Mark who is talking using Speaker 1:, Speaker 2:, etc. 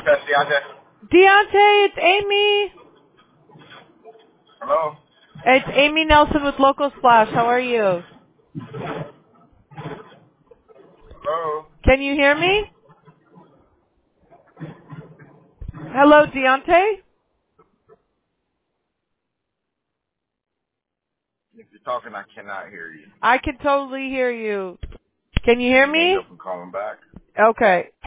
Speaker 1: That's Deontay.
Speaker 2: Deontay, it's Amy.
Speaker 1: Hello?
Speaker 2: It's Amy Nelson with Local Splash. How are you?
Speaker 1: Hello?
Speaker 2: Can you hear me? Hello, Deontay?
Speaker 1: If you're talking, I cannot hear you.
Speaker 2: I can totally hear you. Can you hear
Speaker 1: Can you hang
Speaker 2: me?
Speaker 1: up and call him back?
Speaker 2: Okay.